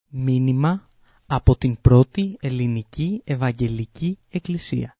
Μήνυμα από την πρώτη ελληνική Ευαγγελική Εκκλησία.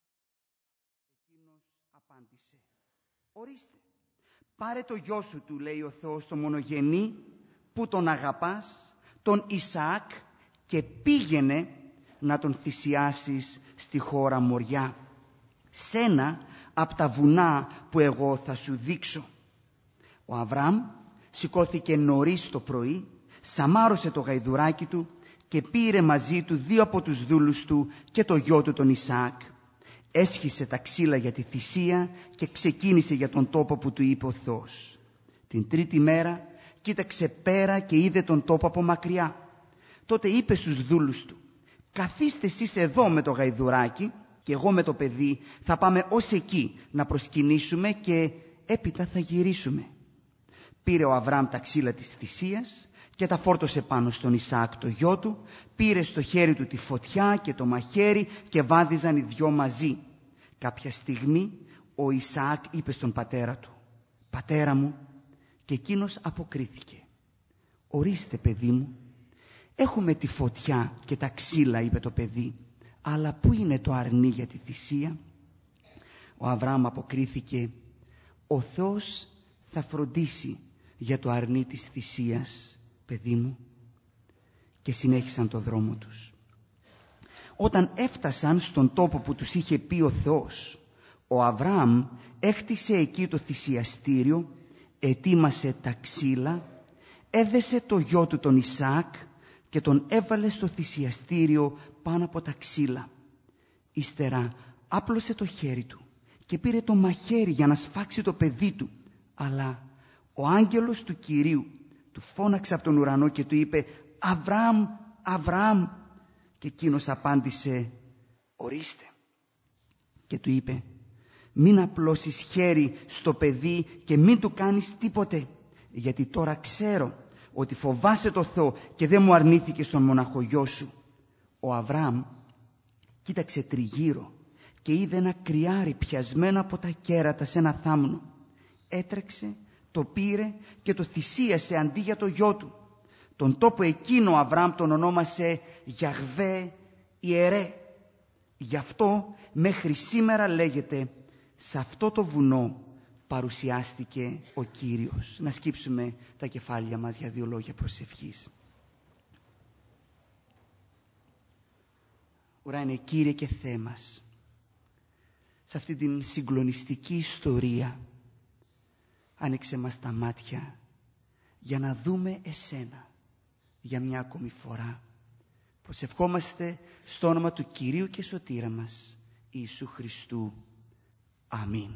Εκείνος απάντησε: «Ορίστε, πάρε το γιο σου», του λέει ο Θεός, το μονογενή, που τον αγαπάς, τον Ισαάκ, και πήγαινε να τον θυσιάσεις στη χώρα Μοριά, σένα από τα βουνά που εγώ θα σου δείξω. Ο Αβραάμ σηκώθηκε νωρίς το πρωί, σαμάρωσε το γαϊδουράκι του και πήρε μαζί του 2 από τους δούλους του και το γιο του τον Ισαάκ. Έσχισε τα ξύλα για τη θυσία και ξεκίνησε για τον τόπο που του είπε ο Θεός. Την τρίτη μέρα κοίταξε πέρα και είδε τον τόπο από μακριά. Τότε είπε στους δούλους του: «Καθίστε εσείς εδώ με το γαϊδουράκι και εγώ με το παιδί θα πάμε ως εκεί να προσκυνήσουμε και έπειτα θα γυρίσουμε». Πήρε ο Αβραάμ τα ξύλα της θυσίας και τα φόρτωσε πάνω στον Ισαάκ το γιο του, πήρε στο χέρι του τη φωτιά και το μαχαίρι και βάδιζαν οι δυο μαζί. Κάποια στιγμή ο Ισαάκ είπε στον πατέρα του: «Πατέρα μου», και εκείνος αποκρίθηκε: «Ορίστε, παιδί μου, έχουμε τη φωτιά και τα ξύλα», είπε το παιδί, «αλλά πού είναι το αρνί για τη θυσία?» Ο Αβραάμ αποκρίθηκε: «Ο Θεός θα φροντίσει για το αρνί της θυσίας, παιδί μου». Και συνέχισαν το δρόμο τους. Όταν έφτασαν στον τόπο που τους είχε πει ο Θεός, ο Αβραάμ έχτισε εκεί το θυσιαστήριο, ετοίμασε τα ξύλα, έδεσε το γιο του τον Ισαάκ και τον έβαλε στο θυσιαστήριο πάνω από τα ξύλα. Ύστερα άπλωσε το χέρι του και πήρε το μαχαίρι για να σφάξει το παιδί του, αλλά ο άγγελος του Κυρίου του φώναξε από τον ουρανό και του είπε: «Αβραάμ, Αβραάμ», και εκείνος απάντησε: «Ορίστε». Και του είπε: «Μην απλώσεις χέρι στο παιδί και μην του κάνεις τίποτε, γιατί τώρα ξέρω ότι φοβάσαι το Θεό και δεν μου αρνήθηκες τον μοναχογιό σου». Ο Αβραάμ κοίταξε τριγύρω και είδε ένα κρυάρι πιασμένο από τα κέρατα σε ένα θάμνο. Έτρεξε, το πήρε και το θυσίασε αντί για το γιο του. Τον τόπο εκείνο ο Αβραάμ τον ονόμασε Γιαχβέ Ιερέ. Γι' αυτό μέχρι σήμερα λέγεται: «Σε αυτό το βουνό παρουσιάστηκε ο Κύριος». Να σκύψουμε τα κεφάλια μας για 2 λόγια προσευχής. Ουράνιε Κύριε και Θεέ μας, σε αυτή την συγκλονιστική ιστορία άνοιξε μας τα μάτια για να δούμε Εσένα για μια ακόμη φορά. Προσευχόμαστε στο όνομα του Κυρίου και Σωτήρα μας Ιησού Χριστού. Αμήν.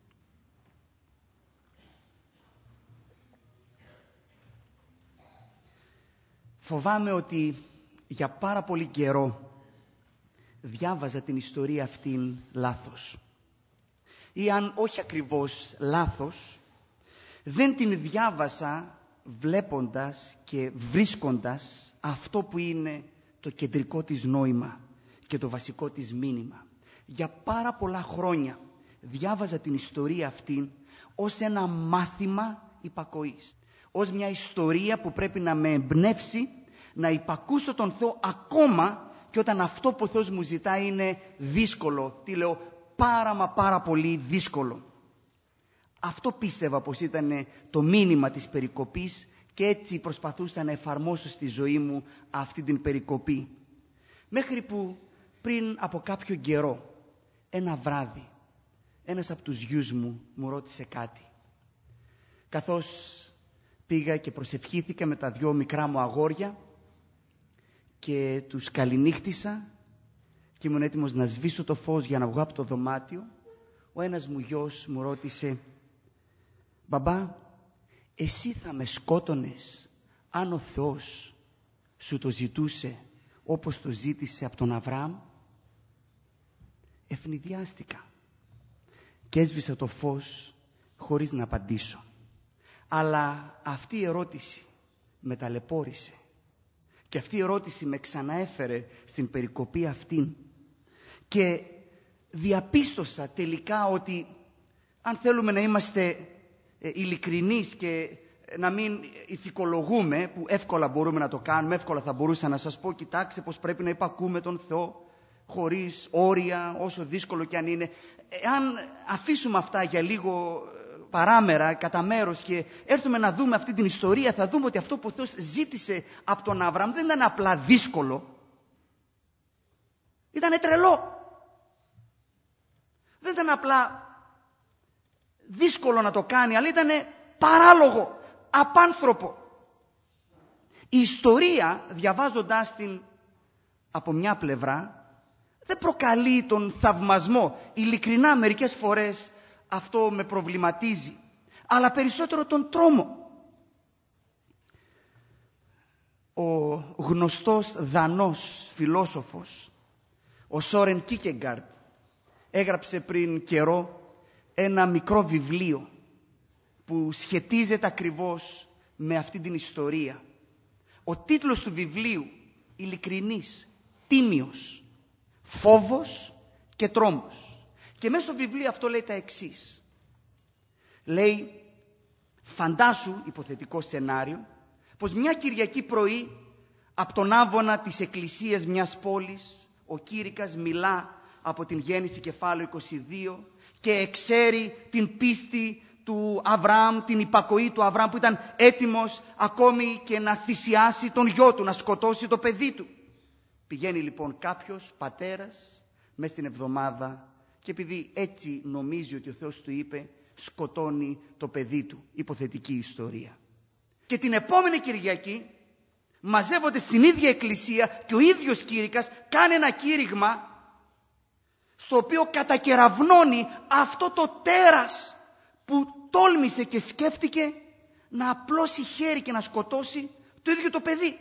Φοβάμαι ότι για πάρα πολύ καιρό διάβαζα την ιστορία αυτήν λάθος. Ή αν όχι ακριβώς λάθος, δεν την διάβασα βλέποντας και βρίσκοντας αυτό που είναι το κεντρικό της νόημα και το βασικό της μήνυμα. Για πάρα πολλά χρόνια διάβαζα την ιστορία αυτήν ως ένα μάθημα υπακοής. Ως μια ιστορία που πρέπει να με εμπνεύσει να υπακούσω τον Θεό ακόμα και όταν αυτό που ο Θεός μου ζητάει είναι δύσκολο. Τι λέω? Πάρα πολύ δύσκολο. Αυτό πίστευα πως ήταν το μήνυμα της περικοπής και έτσι προσπαθούσα να εφαρμόσω στη ζωή μου αυτή την περικοπή. Μέχρι που πριν από κάποιο καιρό, ένα βράδυ, ένας από τους γιους μου ρώτησε κάτι. Καθώς πήγα και προσευχήθηκα με τα 2 μικρά μου αγόρια και τους καληνύχτησα και ήμουν έτοιμος να σβήσω το φως για να βγω από το δωμάτιο, ο ένας μου γιος μου ρώτησε: «Μπαμπά, εσύ θα με σκότωνες αν ο Θεός σου το ζητούσε όπως το ζήτησε από τον Αβραάμ?» Ευνηδιάστηκα και έσβησα το φως χωρίς να απαντήσω. Αλλά αυτή η ερώτηση με ταλαιπώρησε και αυτή η ερώτηση με ξαναέφερε στην περικοπή αυτήν και διαπίστωσα τελικά ότι αν θέλουμε να είμαστε ειλικρινείς και να μην ηθικολογούμε, που εύκολα μπορούμε να το κάνουμε, εύκολα θα μπορούσα να σας πω, κοιτάξτε πως πρέπει να υπακούμε τον Θεό, χωρίς όρια, όσο δύσκολο κι αν είναι. Αν αφήσουμε αυτά για λίγο παράμερα, κατά μέρος, και έρθουμε να δούμε αυτή την ιστορία, θα δούμε ότι αυτό που ο Θεός ζήτησε από τον Αβραάμ δεν ήταν απλά δύσκολο. Ήτανε τρελό. Δεν ήταν απλά δύσκολο να το κάνει, αλλά ήτανε παράλογο, απάνθρωπο. Η ιστορία, διαβάζοντάς την από μια πλευρά, δεν προκαλεί τον θαυμασμό. Ειλικρινά μερικές φορές αυτό με προβληματίζει, αλλά περισσότερο τον τρόμο. Ο γνωστός δανός φιλόσοφος, ο Σόρεν Κίκεγκαρντ, έγραψε πριν καιρό ένα μικρό βιβλίο που σχετίζεται ακριβώς με αυτή την ιστορία. Ο τίτλος του βιβλίου, ειλικρινής, τίμιος, φόβος και τρόμος. Και μέσα στο βιβλίο αυτό λέει τα εξής. Λέει, φαντάσου, υποθετικό σενάριο, πως μια Κυριακή πρωί από τον άβονα της εκκλησίας μιας πόλης ο κήρυκας μιλά από την Γέννηση κεφάλαιο 22 και εξέρει την πίστη του Αβραάμ, την υπακοή του Αβραάμ που ήταν έτοιμος ακόμη και να θυσιάσει τον γιο του, να σκοτώσει το παιδί του. Πηγαίνει λοιπόν κάποιος πατέρας μέσα στην εβδομάδα και επειδή έτσι νομίζει ότι ο Θεός του είπε, σκοτώνει το παιδί του. Υποθετική ιστορία. Και την επόμενη Κυριακή μαζεύονται στην ίδια εκκλησία και ο ίδιος κήρυκας κάνει ένα κήρυγμα στο οποίο κατακεραυνώνει αυτό το τέρας που τόλμησε και σκέφτηκε να απλώσει χέρι και να σκοτώσει το ίδιο το παιδί.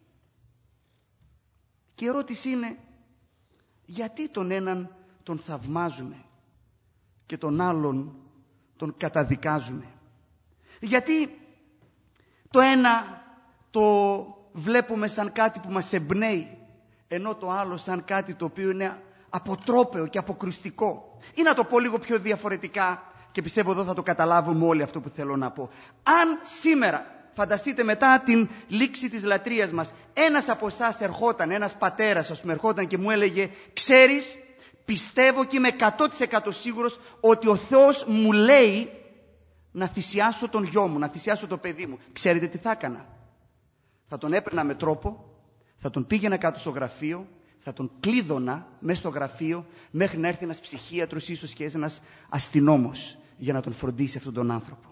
Και η ερώτηση είναι, γιατί τον έναν τον θαυμάζουμε και τον άλλον τον καταδικάζουμε? Γιατί το ένα το βλέπουμε σαν κάτι που μας εμπνέει, ενώ το άλλο σαν κάτι το οποίο είναι αποτρόπαιο και αποκρουστικό? Ή να το πω λίγο πιο διαφορετικά, και πιστεύω εδώ θα το καταλάβουμε όλοι αυτό που θέλω να πω. Αν σήμερα, φανταστείτε μετά την λήξη της λατρείας μας, ένας από εσάς ερχόταν, ένας πατέρας ας πούμε ερχόταν και μου έλεγε, ξέρεις, πιστεύω και είμαι 100% σίγουρος ότι ο Θεός μου λέει να θυσιάσω τον γιο μου, να θυσιάσω το παιδί μου. Ξέρετε τι θα έκανα? Θα τον έπαιρνα με τρόπο, θα τον πήγαινα κάτω στο γραφείο, θα τον κλείδωνα μέσα στο γραφείο μέχρι να έρθει ένας ψυχίατρος, ίσως και ένας αστυνόμος, για να τον φροντίσει αυτόν τον άνθρωπο.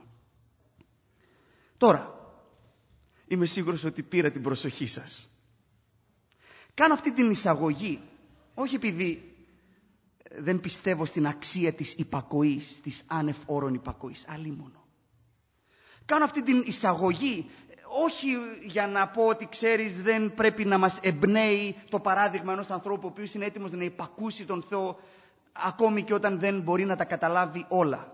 Τώρα, είμαι σίγουρος ότι πήρα την προσοχή σας. Κάνω αυτή την εισαγωγή, όχι επειδή δεν πιστεύω στην αξία της υπακοής, της άνευ όρων υπακοής, αλλήμωνο. Κάνω αυτή την εισαγωγή όχι για να πω ότι ξέρεις δεν πρέπει να μας εμπνέει το παράδειγμα ενός ανθρώπου ο οποίος είναι έτοιμος να υπακούσει τον Θεό ακόμη και όταν δεν μπορεί να τα καταλάβει όλα.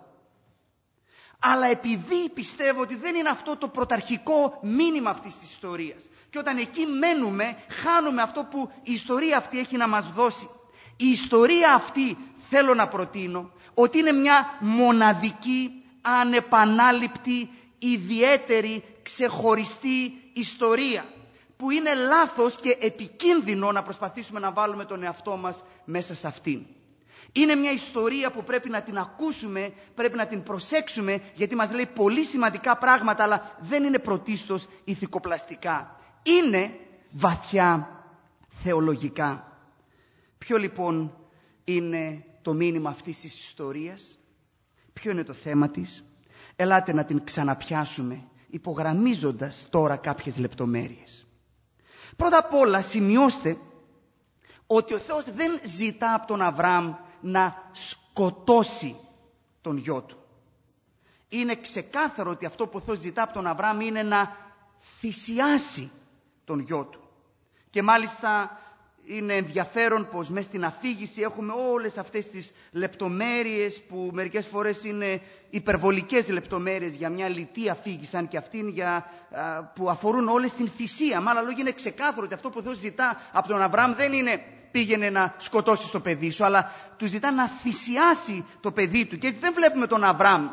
Αλλά επειδή πιστεύω ότι δεν είναι αυτό το πρωταρχικό μήνυμα αυτής της ιστορίας και όταν εκεί μένουμε χάνουμε αυτό που η ιστορία αυτή έχει να μας δώσει. Η ιστορία αυτή θέλω να προτείνω ότι είναι μια μοναδική, ανεπανάληπτη, ιδιαίτερη, ξεχωριστή ιστορία που είναι λάθος και επικίνδυνο να προσπαθήσουμε να βάλουμε τον εαυτό μας μέσα σε αυτήν. Είναι μια ιστορία που πρέπει να την ακούσουμε, πρέπει να την προσέξουμε γιατί μας λέει πολύ σημαντικά πράγματα αλλά δεν είναι πρωτίστως ηθικοπλαστικά. Είναι βαθιά θεολογικά. Ποιο λοιπόν είναι το μήνυμα αυτής της ιστορίας? Ποιο είναι το θέμα της? Ελάτε να την ξαναπιάσουμε υπογραμμίζοντας τώρα κάποιες λεπτομέρειες. Πρώτα απ' όλα σημειώστε ότι ο Θεός δεν ζητά από τον Αβραάμ να σκοτώσει τον γιο του. Είναι ξεκάθαρο ότι αυτό που ο Θεός ζητά από τον Αβραάμ είναι να θυσιάσει τον γιο του. Και μάλιστα είναι ενδιαφέρον πως μέσα στην αφήγηση έχουμε όλες αυτές τις λεπτομέρειες που μερικές φορές είναι υπερβολικές λεπτομέρειες για μια λιτή αφήγηση, σαν και αυτήν που αφορούν όλες την θυσία. Με άλλα λόγια είναι ξεκάθαρο ότι αυτό που ο Θεός ζητά από τον Αβραάμ δεν είναι πήγαινε να σκοτώσει το παιδί σου, αλλά του ζητά να θυσιάσει το παιδί του. Και έτσι δεν βλέπουμε τον Αβραάμ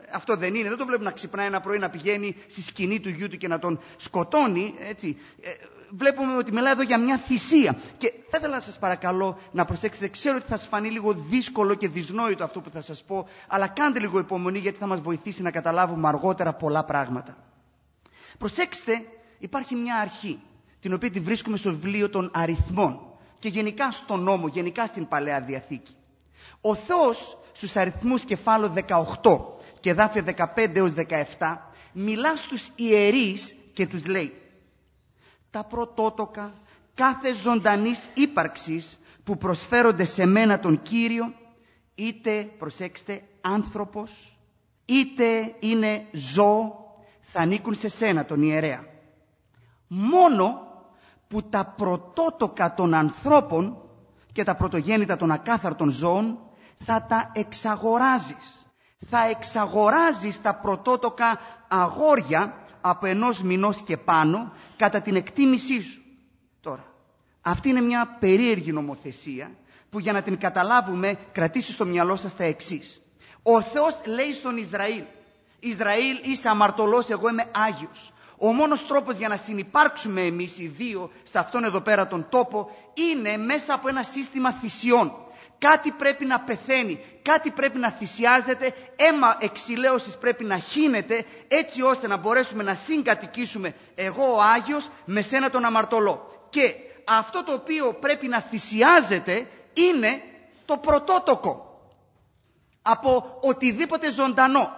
αυτό δεν είναι. Δεν το βλέπουμε να ξυπνάει ένα πρωί, να πηγαίνει στη σκηνή του γιού του και να τον σκοτώνει. Έτσι. Βλέπουμε ότι μιλάει εδώ για μια θυσία. Και θα ήθελα να σας παρακαλώ να προσέξετε. Ξέρω ότι θα σας φανεί λίγο δύσκολο και δυσνόητο αυτό που θα σας πω, αλλά κάντε λίγο υπομονή, γιατί θα μας βοηθήσει να καταλάβουμε αργότερα πολλά πράγματα. Προσέξτε, υπάρχει μια αρχή, την οποία τη βρίσκουμε στο βιβλίο των Αριθμών και γενικά στον νόμο, γενικά στην Παλαιά Διαθήκη. Ο Θεός στους Αριθμούς κεφάλαιο 18 και εδάφια 15 έως 17 μιλά στους ιερείς και τους λέει: τα πρωτότοκα κάθε ζωντανής ύπαρξης που προσφέρονται σε μένα τον Κύριο, είτε, προσέξτε, άνθρωπος, είτε είναι ζώο, θα ανήκουν σε σένα τον ιερέα. Μόνο που τα πρωτότοκα των ανθρώπων και τα πρωτογέννητα των ακάθαρτων ζώων θα τα εξαγοράζεις. Θα εξαγοράζεις τα πρωτότοκα αγόρια από 1 μηνός και πάνω κατά την εκτίμησή σου. Τώρα, αυτή είναι μια περίεργη νομοθεσία που, για να την καταλάβουμε, κρατήσει στο μυαλό σας τα εξής. Ο Θεός λέει στον Ισραήλ: Ισραήλ, είσαι αμαρτωλός, εγώ είμαι Άγιος. Ο μόνος τρόπος για να συνυπάρξουμε εμείς οι δύο σε αυτόν εδώ πέρα τον τόπο είναι μέσα από ένα σύστημα θυσιών. Κάτι πρέπει να πεθαίνει, κάτι πρέπει να θυσιάζεται, αίμα εξηλαίωσης πρέπει να χύνεται, έτσι ώστε να μπορέσουμε να συγκατοικήσουμε εγώ ο Άγιος με σένα τον αμαρτωλό. Και αυτό το οποίο πρέπει να θυσιάζεται είναι το πρωτότοκο από οτιδήποτε ζωντανό.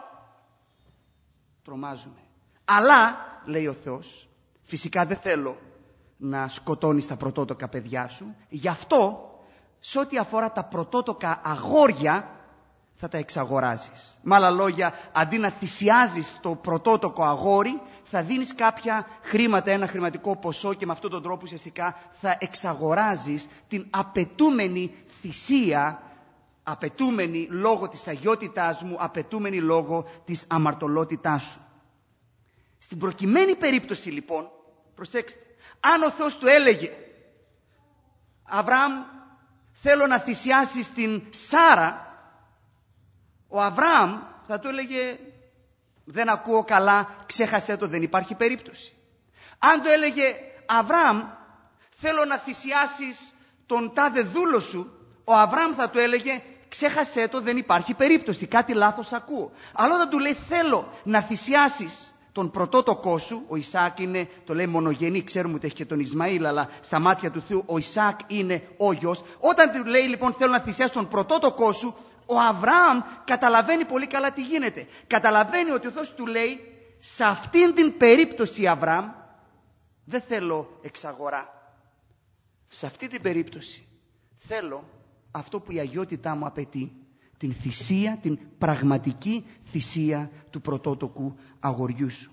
Τρομάζουμε. Αλλά, λέει ο Θεός, φυσικά δεν θέλω να σκοτώνεις τα πρωτότοκα παιδιά σου, γι' αυτό σε ό,τι αφορά τα πρωτότοκα αγόρια θα τα εξαγοράζεις. Με άλλα λόγια, αντί να θυσιάζεις το πρωτότοκο αγόρι, θα δίνεις κάποια χρήματα, ένα χρηματικό ποσό, και με αυτόν τον τρόπο ουσιαστικά θα εξαγοράζεις την απαιτούμενη θυσία, απαιτούμενη λόγω της αγιότητάς μου, απαιτούμενη λόγω της αμαρτωλότητάς σου. Στην προκειμένη περίπτωση λοιπόν, προσέξτε, αν ο Θεός του έλεγε: Αβραάμ, θέλω να θυσιάσεις την Σάρα, ο Αβραάμ θα του έλεγε: δεν ακούω καλά, ξέχασέ το, δεν υπάρχει περίπτωση. Αν του έλεγε: Αβραάμ, θέλω να θυσιάσεις τον τάδε δούλο σου, ο Αβραάμ θα του έλεγε: ξέχασέ το, δεν υπάρχει περίπτωση, κάτι λάθος ακούω. Αλλά όταν του λέει: θέλω να θυσιάσεις τον πρωτότοκό σου, ο Ισαάκ είναι, το λέει μονογενή, ξέρουμε ότι έχει και τον Ισμαήλ, αλλά στα μάτια του Θεού ο Ισαάκ είναι ο γιος. Όταν του λέει λοιπόν: θέλω να θυσιάσεις τον πρωτότοκό σου, ο Αβραάμ καταλαβαίνει πολύ καλά τι γίνεται. Καταλαβαίνει ότι ο Θεός του λέει: σε αυτήν την περίπτωση, Αβραάμ, δεν θέλω εξαγορά. Σε αυτή την περίπτωση θέλω αυτό που η αγιότητά μου απαιτεί. Την θυσία, την πραγματική θυσία του πρωτότοκου αγοριού σου.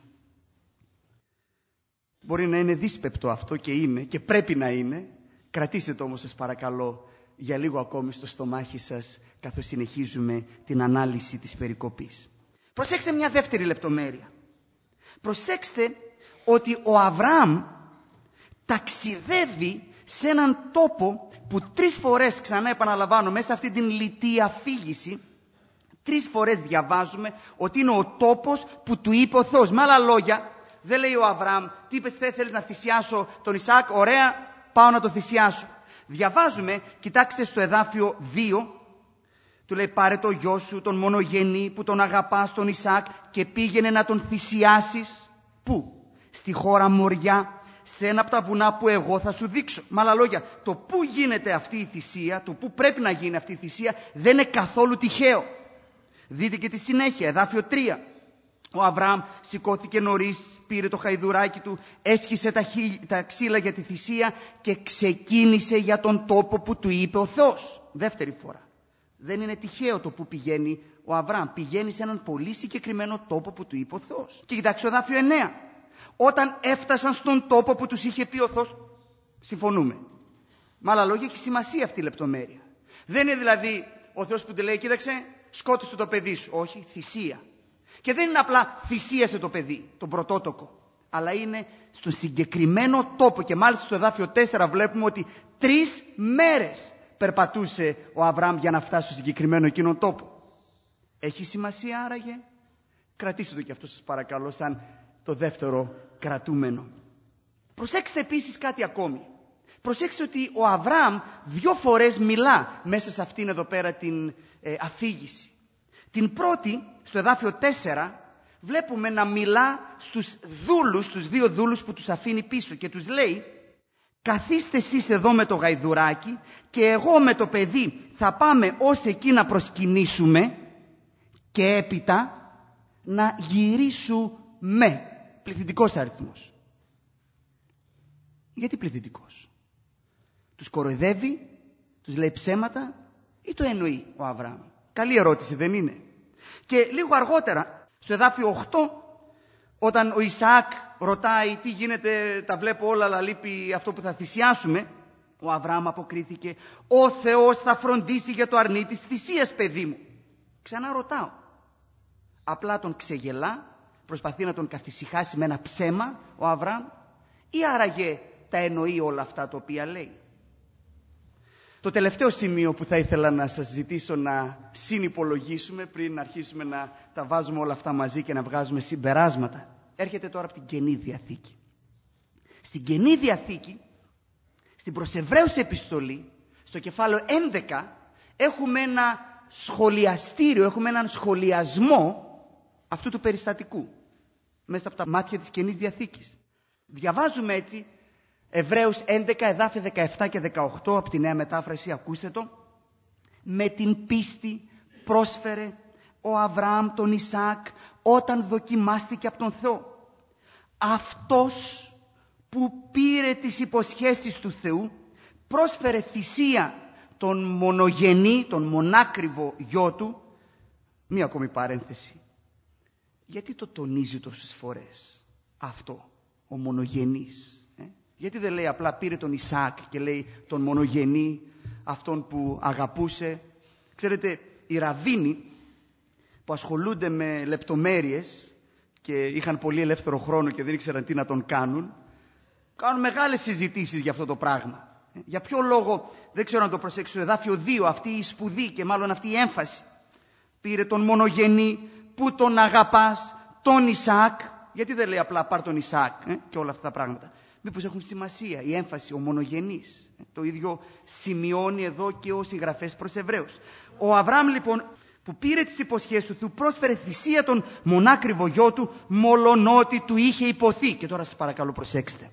Μπορεί να είναι δύσπεπτο αυτό, και είναι και πρέπει να είναι. Κρατήστε το όμως, σας παρακαλώ, για λίγο ακόμη στο στομάχι σας, καθώς συνεχίζουμε την ανάλυση της περικοπής. Προσέξτε μια δεύτερη λεπτομέρεια. Προσέξτε ότι ο Αβραάμ ταξιδεύει σε έναν τόπο που 3 φορές, ξανά επαναλαμβάνω, μέσα αυτή την λιτή αφήγηση, 3 φορές διαβάζουμε ότι είναι ο τόπος που του είπε ο Θεός. Με άλλα λόγια, δεν λέει ο Αβραάμ: τι είπες, θέλεις να θυσιάσω τον Ισαάκ, ωραία, πάω να το θυσιάσω. Διαβάζουμε, κοιτάξτε στο εδάφιο 2, του λέει: πάρε το γιο σου, τον μονογενή που τον αγαπάς, τον Ισαάκ, και πήγαινε να τον θυσιάσεις. Πού? Στη χώρα Μοριά, σε ένα από τα βουνά που εγώ θα σου δείξω. Με άλλα λόγια, το πού γίνεται αυτή η θυσία, το πού πρέπει να γίνει αυτή η θυσία, δεν είναι καθόλου τυχαίο. Δείτε και τη συνέχεια, εδάφιο 3. Ο Αβραάμ σηκώθηκε νωρίς, πήρε το χαϊδουράκι του, έσχισε τα ξύλα για τη θυσία και ξεκίνησε για τον τόπο που του είπε ο Θεός. Δεύτερη φορά. Δεν είναι τυχαίο το που πηγαίνει ο Αβραάμ. Πηγαίνει σε έναν πολύ συγκεκριμένο τόπο που του είπε ο Θεός. Και κοιτάξτε το εδάφιο 9. Όταν έφτασαν στον τόπο που τους είχε πει ο Θεός, συμφωνούμε. Με άλλα λόγια, έχει σημασία αυτή η λεπτομέρεια. Δεν είναι δηλαδή ο Θεός που του λέει: κοίταξε, σκότωσε το παιδί σου. Όχι, θυσία. Και δεν είναι απλά θυσίασε το παιδί, τον πρωτότοκο. Αλλά είναι στον συγκεκριμένο τόπο. Και μάλιστα στο εδάφιο 4 βλέπουμε ότι 3 μέρες περπατούσε ο Αβραάμ για να φτάσει στο συγκεκριμένο εκείνον τόπο. Έχει σημασία άραγε Κρατήστε το και αυτό σας παρακαλώ σαν το δεύτερο κρατούμενο. Προσέξτε επίσης κάτι ακόμη. Προσέξτε ότι ο Αβραάμ 2 φορές μιλά μέσα σε αυτήν εδώ πέρα την αφήγηση. Την πρώτη, στο εδάφιο 4, βλέπουμε να μιλά στους δούλους, στους 2 δούλους που τους αφήνει πίσω και τους λέει: καθίστε εσείς εδώ με το γαϊδουράκι και εγώ με το παιδί θα πάμε ως εκεί να προσκυνήσουμε και έπειτα να γυρίσουμε. Πληθυντικός αριθμός. Γιατί πληθυντικός? Τους κοροϊδεύει, τους λέει ψέματα ή το εννοεί ο Αβραάμ? Καλή ερώτηση, δεν είναι? Και λίγο αργότερα, στο εδάφιο 8, όταν ο Ισαάκ ρωτάει τι γίνεται, τα βλέπω όλα αλλά λείπει αυτό που θα θυσιάσουμε, ο Αβραάμ αποκρίθηκε: ο Θεός θα φροντίσει για το αρνί της θυσίας, παιδί μου. Ξανά ρωτάω. Απλά τον ξεγελά, προσπαθεί να τον καθησυχάσει με ένα ψέμα ο Αβραάμ, ή άραγε τα εννοεί όλα αυτά τα οποία λέει? Το τελευταίο σημείο που θα ήθελα να σας ζητήσω να συνυπολογίσουμε πριν αρχίσουμε να τα βάζουμε όλα αυτά μαζί και να βγάζουμε συμπεράσματα, έρχεται τώρα από την Καινή Διαθήκη. Στην Καινή Διαθήκη, στην προς Εβραίους επιστολή, στο κεφάλαιο 11, έχουμε ένα σχολιαστήριο, έχουμε έναν σχολιασμό αυτού του περιστατικού μέσα από τα μάτια της Καινής Διαθήκης. Διαβάζουμε έτσι Εβραίους 11, εδάφια 17 και 18 από τη Νέα Μετάφραση, ακούστε το. Με την πίστη πρόσφερε ο Αβραάμ τον Ισαάκ όταν δοκιμάστηκε από τον Θεό. Αυτός που πήρε τις υποσχέσεις του Θεού πρόσφερε θυσία τον μονογενή, τον μονάκριβο γιο του. Μία ακόμη παρένθεση. Γιατί το τονίζει τόσες φορές αυτό, ο μονογενής? Γιατί δεν λέει απλά πήρε τον Ισαάκ και λέει τον μονογενή, αυτόν που αγαπούσε? Ξέρετε, οι ραβίνοι που ασχολούνται με λεπτομέρειες και είχαν πολύ ελεύθερο χρόνο και δεν ήξεραν τι να τον κάνουν μεγάλες συζητήσεις για αυτό το πράγμα. Για ποιο λόγο, δεν ξέρω να το προσέξω, στο εδάφιο 2 αυτή η σπουδή και μάλλον αυτή η έμφαση. Πήρε τον μονογενή που τον αγαπάς, τον Ισαάκ. Γιατί δεν λέει απλά πάρ' τον Ισαάκ και όλα αυτά τα πράγματα? Μήπως έχουν σημασία, η έμφαση, ο μονογενής. Το ίδιο σημειώνει εδώ και ο συγγραφέας προς Εβραίους. Ο Αβραάμ λοιπόν που πήρε τις υποσχέσεις του Θεού πρόσφερε θυσία τον μονάκριβο γιο του, μολονότι του είχε υποθεί. Και τώρα σας παρακαλώ προσέξτε.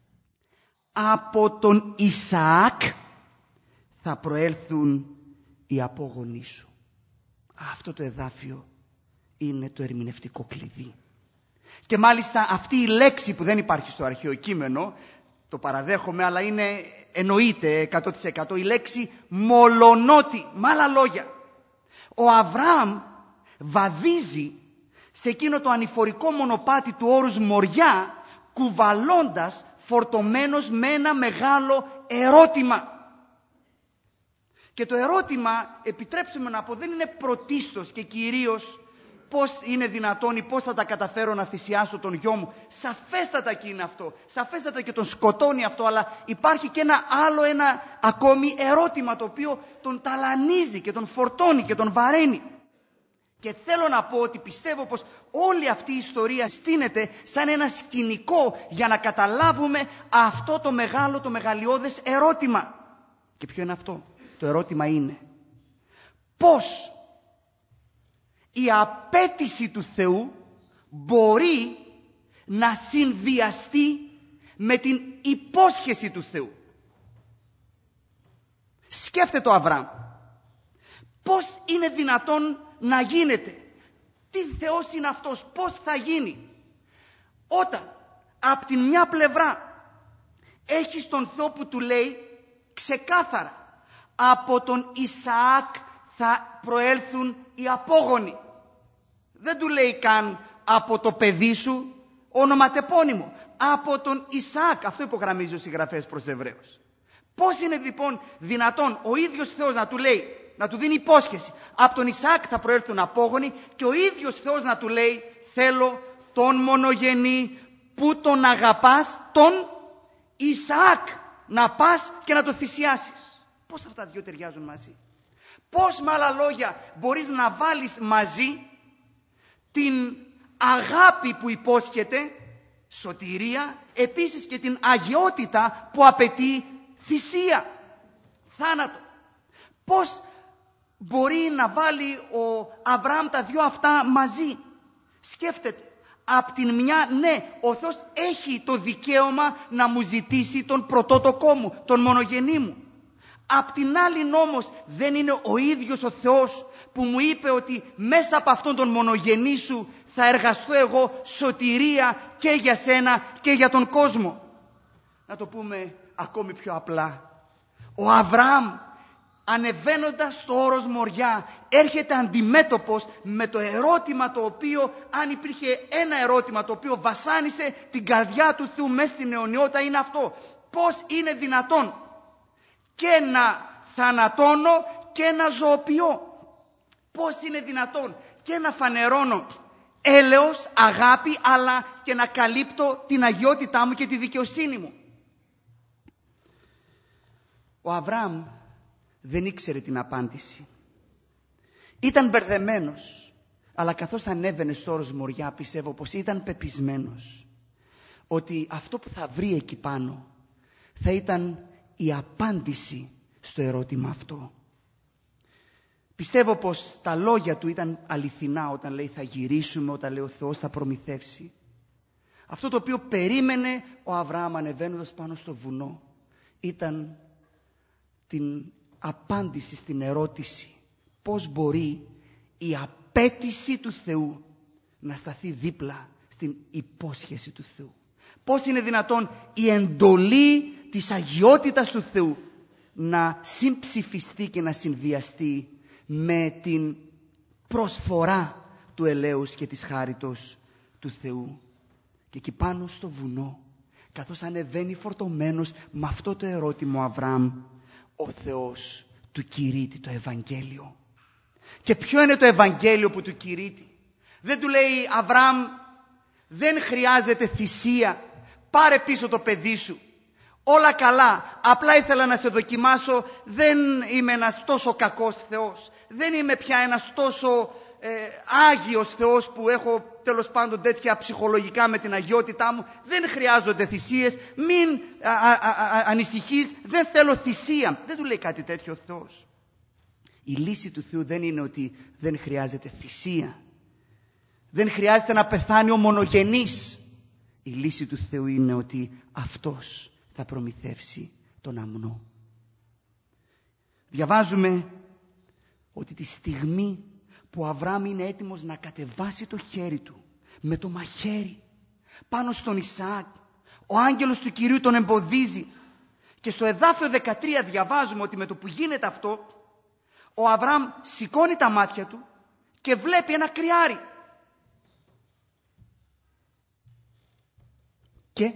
Από τον Ισαάκ θα προέλθουν οι απόγονοί σου. Αυτό το εδάφιο είναι το ερμηνευτικό κλειδί. Και μάλιστα αυτή η λέξη που δεν υπάρχει στο αρχαίο κείμενο, το παραδέχομαι, αλλά εννοείται 100%, η λέξη μολονότι. Με άλλα λόγια, ο Αβραάμ βαδίζει σε εκείνο το ανηφορικό μονοπάτι του όρους Μοριά, κουβαλώντας, φορτωμένος με ένα μεγάλο ερώτημα. Και το ερώτημα, επιτρέψτε μου να πω, δεν είναι πρωτίστως και κυρίως πώς είναι δυνατόν ή πώς θα τα καταφέρω να θυσιάσω τον γιο μου. Σαφέστατα και είναι αυτό. Σαφέστατα και τον σκοτώνει αυτό. Αλλά υπάρχει και ένα ακόμη ερώτημα το οποίο τον ταλανίζει και τον φορτώνει και τον βαραίνει. Και θέλω να πω ότι πιστεύω πως όλη αυτή η ιστορία στείνεται σαν ένα σκηνικό για να καταλάβουμε αυτό το μεγάλο, το μεγαλειώδες ερώτημα. Και ποιο είναι αυτό? Το ερώτημα είναι πώς η απέτηση του Θεού μπορεί να συνδυαστεί με την υπόσχεση του Θεού. Σκέφτεται ο Αβραάμ. Πώς είναι δυνατόν να γίνεται? Τι Θεός είναι αυτός? Πώς θα γίνει? Όταν από την μια πλευρά έχεις τον Θεό που του λέει ξεκάθαρα από τον Ισαάκ θα προέλθουν οι απόγονοι. Δεν του λέει καν από το παιδί σου ονοματεπώνυμο. Από τον Ισαάκ. Αυτό υπογραμμίζει ο συγγραφέας προς Εβραίους. Πώς είναι λοιπόν δυνατόν ο ίδιος Θεός να του λέει, να του δίνει υπόσχεση, από τον Ισαάκ θα προέλθουν απόγονοι, και ο ίδιος Θεός να του λέει θέλω τον μονογενή που τον αγαπάς, τον Ισαάκ, να πας και να το θυσιάσεις? Πώς αυτά τα δυο ταιριάζουν μαζί? Πώς με άλλα λόγια μπορείς να βάλεις μαζί την αγάπη που υπόσχεται σωτηρία, επίσης και την αγιότητα που απαιτεί θυσία, θάνατο. Πώς μπορεί να βάλει ο Αβραάμ τα δύο αυτά μαζί? Σκέφτεται. Απ' την μια, ναι, ο Θεός έχει το δικαίωμα να μου ζητήσει τον πρωτότοκό μου, τον μονογενή μου. Απ' την άλλη όμως, δεν είναι ο ίδιος ο Θεός που μου είπε ότι μέσα από αυτόν τον μονογενή σου θα εργαστώ εγώ σωτηρία και για σένα και για τον κόσμο? Να το πούμε ακόμη πιο απλά. Ο Αβραάμ, ανεβαίνοντας στο όρος Μοριά, έρχεται αντιμέτωπος με το ερώτημα το οποίο, αν υπήρχε ένα ερώτημα το οποίο βασάνισε την καρδιά του Θεού μέσα στην αιωνιότητα, είναι αυτό. Πώς είναι δυνατόν και να θανατώνω και να ζωοποιώ? Πώς είναι δυνατόν και να φανερώνω έλεος, αγάπη, αλλά και να καλύπτω την αγιότητά μου και τη δικαιοσύνη μου? Ο Αβραάμ δεν ήξερε την απάντηση. Ήταν μπερδεμένος, αλλά καθώς ανέβαινε στο όρος Μοριά, πιστεύω πως ήταν πεπισμένος ότι αυτό που θα βρει εκεί πάνω θα ήταν η απάντηση στο ερώτημα αυτό. Πιστεύω πως τα λόγια του ήταν αληθινά όταν λέει θα γυρίσουμε, όταν λέει ο Θεός θα προμηθεύσει. Αυτό το οποίο περίμενε ο Αβραάμ ανεβαίνοντας πάνω στο βουνό ήταν την απάντηση στην ερώτηση πώς μπορεί η απέτηση του Θεού να σταθεί δίπλα στην υπόσχεση του Θεού. Πώς είναι δυνατόν η εντολή της αγιότητας του Θεού να συμψηφιστεί και να συνδυαστεί με την προσφορά του ελέους και της χάριτος του Θεού. Και εκεί πάνω στο βουνό, καθώς ανεβαίνει φορτωμένος με αυτό το ερώτημα ο Αβραάμ, ο Θεός του κηρύττει το Ευαγγέλιο. Και ποιο είναι το Ευαγγέλιο που του κηρύττει? Δεν του λέει Αβραάμ, δεν χρειάζεται θυσία, πάρε πίσω το παιδί σου, όλα καλά, απλά ήθελα να σε δοκιμάσω, δεν είμαι ένας τόσο κακός Θεός, δεν είμαι πια ένας τόσο Άγιος Θεός που έχω τέλος πάντων τέτοια ψυχολογικά με την αγιότητά μου, δεν χρειάζονται θυσίες, μην ανησυχείς, δεν θέλω θυσία. Δεν του λέει κάτι τέτοιο ο Θεός. Η λύση του Θεού δεν είναι ότι δεν χρειάζεται θυσία, δεν χρειάζεται να πεθάνει ο μονογενής. Η λύση του Θεού είναι ότι αυτός θα προμηθεύσει τον αμνό. Διαβάζουμε ότι τη στιγμή που ο Αβραάμ είναι έτοιμος να κατεβάσει το χέρι του με το μαχαίρι πάνω στον Ισαάκ, ο άγγελος του Κυρίου τον εμποδίζει. Και στο εδάφιο 13 διαβάζουμε ότι με το που γίνεται αυτό, ο Αβραάμ σηκώνει τα μάτια του και βλέπει ένα κρυάρι. Και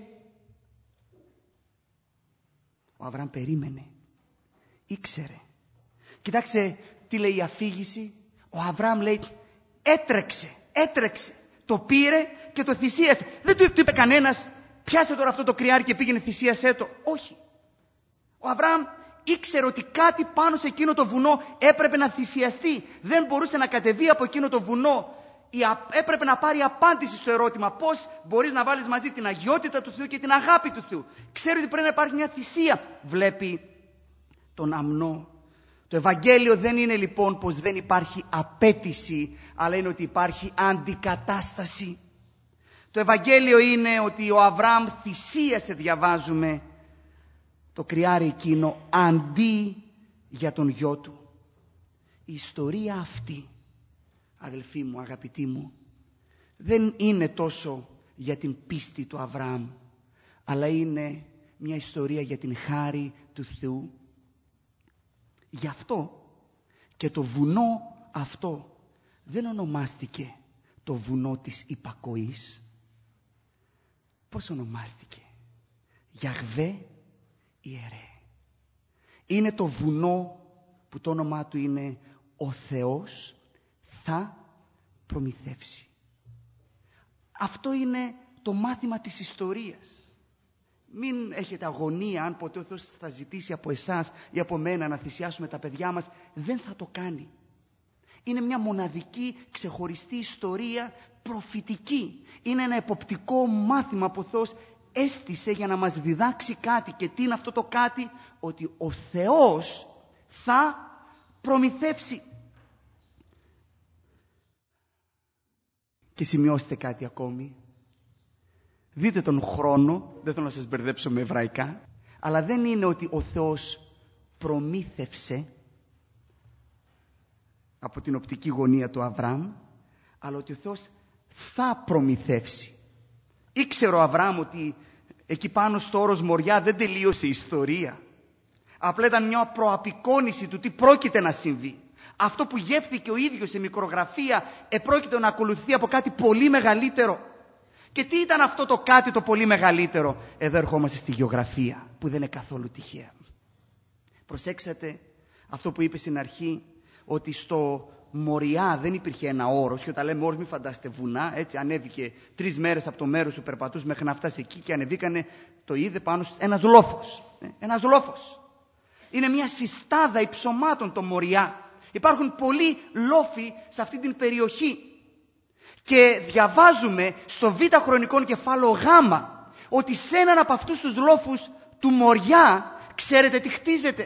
ο Αβραάμ περίμενε, ήξερε. Κοιτάξτε τι λέει η αφήγηση. Ο Αβραάμ λέει έτρεξε, το πήρε και το θυσίασε. Δεν του είπε κανένας πιάσε τώρα αυτό το κρυάρι και πήγαινε θυσίασέ το. Όχι. Ο Αβραάμ ήξερε ότι κάτι πάνω σε εκείνο το βουνό έπρεπε να θυσιαστεί. Δεν μπορούσε να κατεβεί από εκείνο το βουνό. Έπρεπε να πάρει απάντηση στο ερώτημα πώς μπορείς να βάλεις μαζί την αγιότητα του Θεού και την αγάπη του Θεού. Ξέρει ότι πρέπει να υπάρχει μια θυσία. Βλέπει τον αμνό. Το Ευαγγέλιο δεν είναι λοιπόν πως δεν υπάρχει απέτηση, αλλά είναι ότι υπάρχει αντικατάσταση. Το Ευαγγέλιο είναι ότι ο Αβραάμ θυσίασε, διαβάζουμε, το κρυάρι εκείνο αντί για τον γιο του. Η ιστορία αυτή, αδελφοί μου, αγαπητοί μου, δεν είναι τόσο για την πίστη του Αβραάμ, αλλά είναι μια ιστορία για την χάρη του Θεού. Γι' αυτό και το βουνό αυτό δεν ονομάστηκε το βουνό της υπακοής. Πώς ονομάστηκε? Γιαχβέ Ιερέ. Είναι το βουνό που το όνομά του είναι ο Θεός θα προμηθεύσει. Αυτό είναι το μάθημα της ιστορίας. Μην έχετε αγωνία αν ποτέ ο Θεός θα ζητήσει από εσάς ή από μένα να θυσιάσουμε τα παιδιά μας. Δεν θα το κάνει. Είναι μια μοναδική, ξεχωριστή ιστορία, προφητική. Είναι ένα εποπτικό μάθημα που ο Θεός έστησε για να μας διδάξει κάτι. Και τι είναι αυτό το κάτι? Ότι ο Θεός θα προμηθεύσει. Και σημειώστε κάτι ακόμη. Δείτε τον χρόνο, δεν θέλω να σας μπερδέψω με εβραϊκά, αλλά δεν είναι ότι ο Θεός προμήθευσε από την οπτική γωνία του Αβραάμ, αλλά ότι ο Θεός θα προμηθεύσει. Ήξερε ο Αβραάμ ότι εκεί πάνω στο όρος Μοριά δεν τελείωσε η ιστορία. Απλά ήταν μια προαπεικόνηση του τι πρόκειται να συμβεί. Αυτό που γεύθηκε ο ίδιος σε μικρογραφία επρόκειτο να ακολουθεί από κάτι πολύ μεγαλύτερο. Και τι ήταν αυτό το κάτι το πολύ μεγαλύτερο? Εδώ ερχόμαστε στη γεωγραφία που δεν είναι καθόλου τυχαία. Προσέξατε αυτό που είπε στην αρχή, ότι στο Μοριά δεν υπήρχε ένα όρος. Και όταν λέμε όρος, μην φαντάστε βουνά. Έτσι ανέβηκε 3 μέρες από το μέρος που περπατούσε μέχρι να φτάσει εκεί και ανεβήκανε, το είδε πάνω ένας λόφος. Ένας λόφος. Είναι μια συστάδα υψωμάτων το Μοριά. Υπάρχουν πολλοί λόφοι σε αυτή την περιοχή. Και διαβάζουμε στο Β Χρονικών κεφάλαιο Γ ότι σε έναν από αυτούς τους λόφους του Μοριά, ξέρετε τι χτίζεται?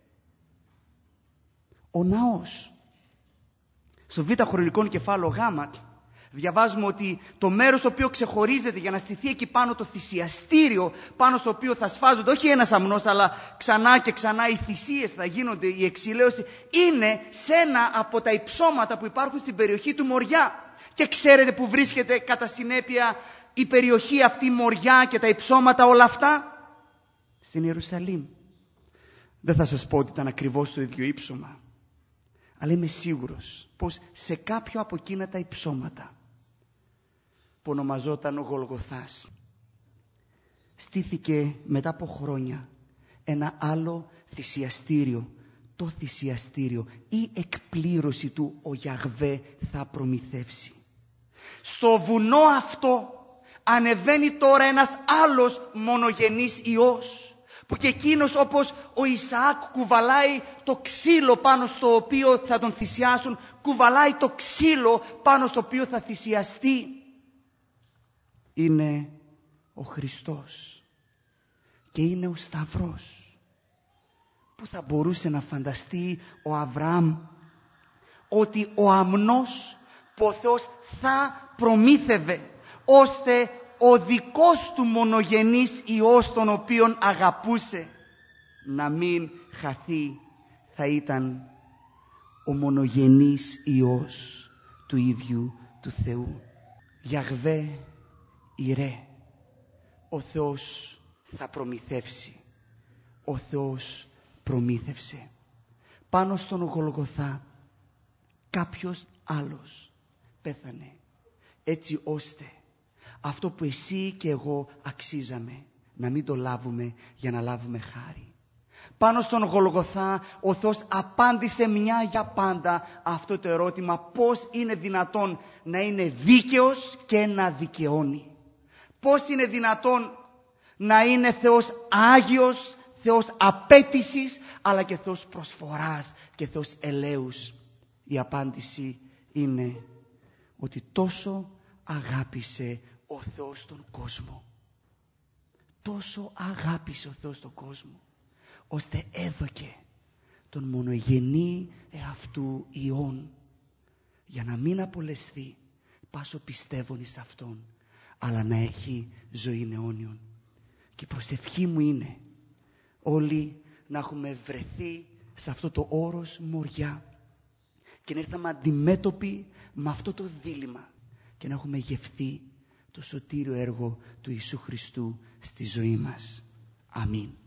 Ο ναός. Στο Β Χρονικών κεφάλαιο Γ διαβάζουμε ότι το μέρος το οποίο ξεχωρίζεται για να στηθεί εκεί πάνω το θυσιαστήριο, πάνω στο οποίο θα σφάζονται όχι ένας αμνός, αλλά ξανά και ξανά οι θυσίες θα γίνονται, η εξηλαίωση, είναι σε ένα από τα υψώματα που υπάρχουν στην περιοχή του Μοριά. Και ξέρετε που βρίσκεται κατά συνέπεια η περιοχή αυτή, η Μοριά και τα υψώματα όλα αυτά? Στην Ιερουσαλήμ. Δεν θα σας πω ότι ήταν ακριβώς το ίδιο ύψωμα, αλλά είμαι σίγουρος πως σε κάποιο από εκείνα τα υψώματα που ονομαζόταν Γολγοθάς, στήθηκε μετά από χρόνια ένα άλλο θυσιαστήριο, το θυσιαστήριο, η εκπλήρωση του ο Γιαχβέ θα προμηθεύσει. Στο βουνό αυτό ανεβαίνει τώρα ένας άλλος μονογενής Υιός, που και εκείνος όπως ο Ισαάκ κουβαλάει το ξύλο πάνω στο οποίο θα τον θυσιάσουν, κουβαλάει το ξύλο πάνω στο οποίο θα θυσιαστεί. Είναι ο Χριστός και είναι ο Σταυρός. Που θα μπορούσε να φανταστεί ο Αβραάμ ότι ο αμνός που ο Θεός θα προμήθευε, ώστε ο δικός του μονογενής Υιός, τον οποίον αγαπούσε, να μην χαθεί, θα ήταν ο μονογενής Υιός του ίδιου του Θεού. Γιαχβέ Ιρέ, ο Θεός θα προμηθεύσει. Ο Θεός προμήθευσε. Πάνω στον Γολγοθά κάποιος άλλος πέθανε, έτσι ώστε αυτό που εσύ και εγώ αξίζαμε να μην το λάβουμε για να λάβουμε χάρη. Πάνω στον Γολγοθά ο Θεός απάντησε μια για πάντα αυτό το ερώτημα: πώς είναι δυνατόν να είναι δίκαιος και να δικαιώνει? Πώς είναι δυνατόν να είναι Θεός Άγιος, Θεός απέτησης, αλλά και Θεός προσφοράς και Θεός ελέους? Η απάντηση είναι ότι τόσο αγάπησε ο Θεός τον κόσμο. Τόσο αγάπησε ο Θεός τον κόσμο, ώστε έδωκε τον μονογενή εαυτού Υιόν, για να μην απολεσθεί πάσο πιστεύων εις Αυτόν, αλλά να έχει ζωή αιώνιον. Και η προσευχή μου είναι όλοι να έχουμε βρεθεί σε αυτό το όρος Μοριά και να ήρθαμε αντιμέτωποι με αυτό το δίλημμα και να έχουμε γευθεί το σωτήριο έργο του Ιησού Χριστού στη ζωή μας. Αμήν.